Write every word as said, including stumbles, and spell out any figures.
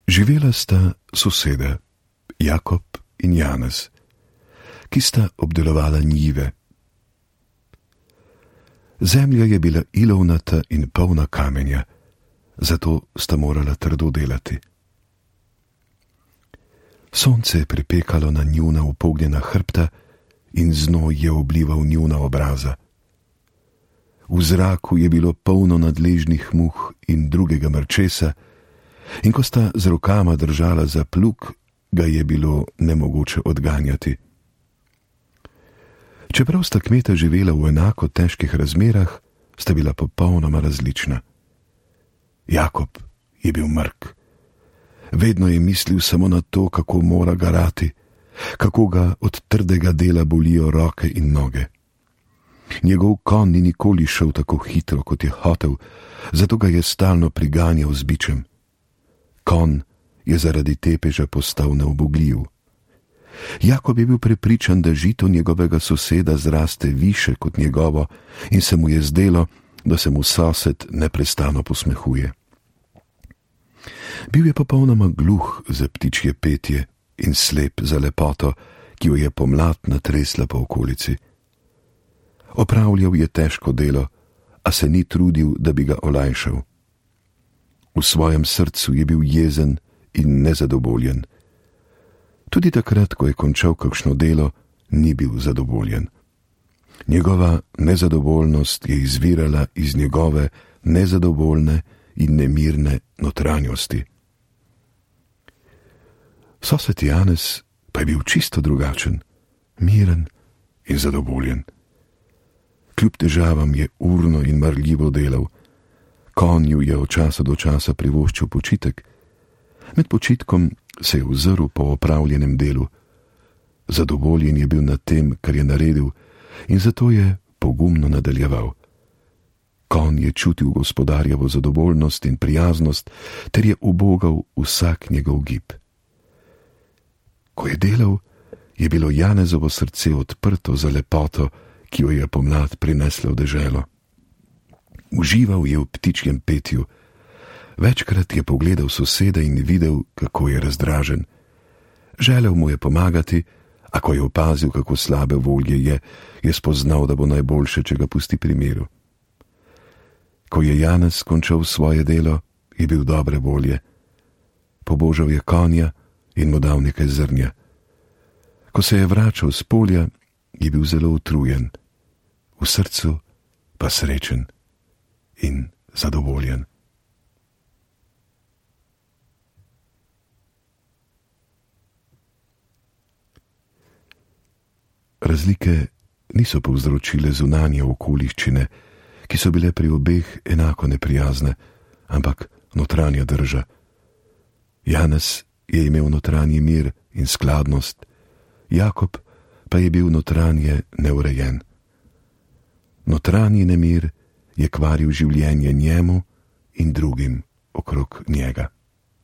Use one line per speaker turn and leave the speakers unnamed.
Živela sta soseda, Jakob in Janez, ki sta obdelovala njive. Zemlja je bila ilovnata in polna kamenja, zato sta morala trdo delati. Sonce je pripekalo na njuna upognjena hrbta in znoj je oblival njuna obraza. V zraku je bilo polno nadležnih muh in drugega mrčesa, in ko sta z rokama držala za plug, ga je bilo nemogoče odganjati. Čeprav sta kmeta živela v enako težkih razmerah, sta bila popolnoma različna. Jakob je bil mrk. Vedno je mislil samo na to, kako mora garati, kako ga od trdega dela bolijo roke in noge. Njegov konj ni nikoli šel tako hitro, kot je hotel, zato ga je stalno priganjal z bičem. Konj je zaradi tepeža postal neubogljiv. Jakob je bil prepričan, da žito njegovega soseda zraste više kot njegovo in se mu je zdelo, da se mu sosed neprestano posmehuje. Bil je popolnoma gluh za ptičje petje in slep za lepoto, ki jo je pomlad natresla po okolici. Opravljal je težko delo, a se ni trudil, da bi ga olajšal. V svojem srcu je bil jezen in nezadovoljen. Tudi takrat, ko je končal kakšno delo, ni bil zadovoljen. Njegova nezadovoljnost je izvirala iz njegove nezadovoljne in nemirne notranjosti. Sosed Janez pa je bil čisto drugačen, miren in zadovoljen. Kljub težavam je urno in marljivo delal. Konju je od časa do časa privoščil počitek. Med počitkom se je ozrl po opravljenem delu. Zadovoljen je bil nad tem, kar je naredil, in zato je pogumno nadaljeval. Konj je čutil gospodarjevo zadovoljnost in prijaznost ter je ubogal vsak njegov gib. Ko je delal, je bilo Janezovo srce odprto za lepoto, ki jo je pomlad prinesla v deželo. Užival je v ptičjem petju. Večkrat je pogledal soseda in videl, kako je razdražen. Želel mu je pomagati, a ko je opazil, kako slabe volje je, je spoznal, da bo najboljše, če ga pusti pri miru. Ko je Janez končal svoje delo, je bil dobre volje. Pobožal je konja in mu dal nekaj zrnja. Ko se je vračal s polja, je bil zelo utrujen, v srcu pa srečen in zadovoljen. Razlike niso povzročile zunanje okoliščine, ki so bile pri obeh enako neprijazne, ampak notranja drža. Janez je imel notranji mir in skladnost, Jakob pa je bil notranje neurejen. Notranji nemir je kvaril življenje njemu in drugim okrog njega.